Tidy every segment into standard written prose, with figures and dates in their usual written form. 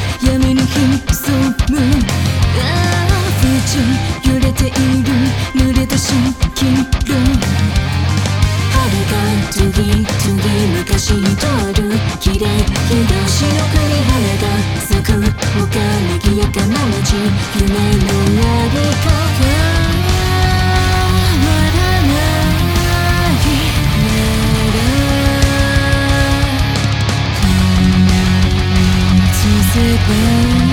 闇に潜む不純揺れている濡れた蜃気楼春が次々昔にとある綺麗東の国花が咲く丘賑やかな街夢のありか変わらないなら続けば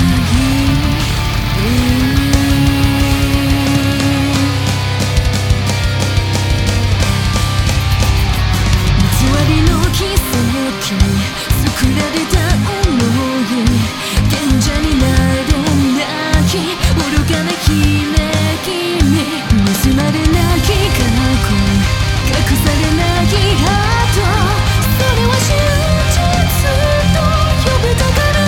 作られた想い賢者になれない愚かな姫君盗まれなき過去隠されないハートそれは真実と呼べたから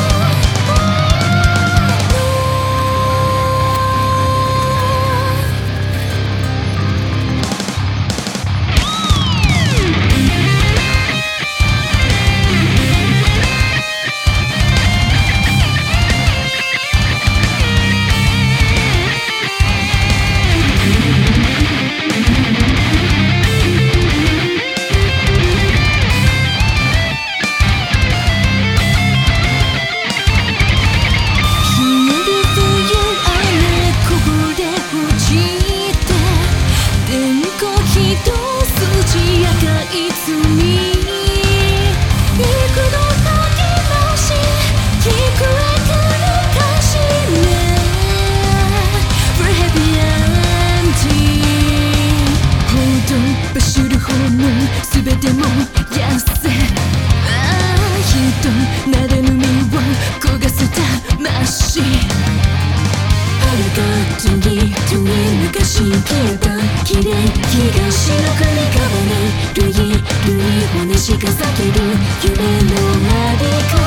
全ても痩せ人なれぬ身を焦がせ魂遥か次々昔消えた綺麗東の国川ねルイ骨しか裂ける夢のありか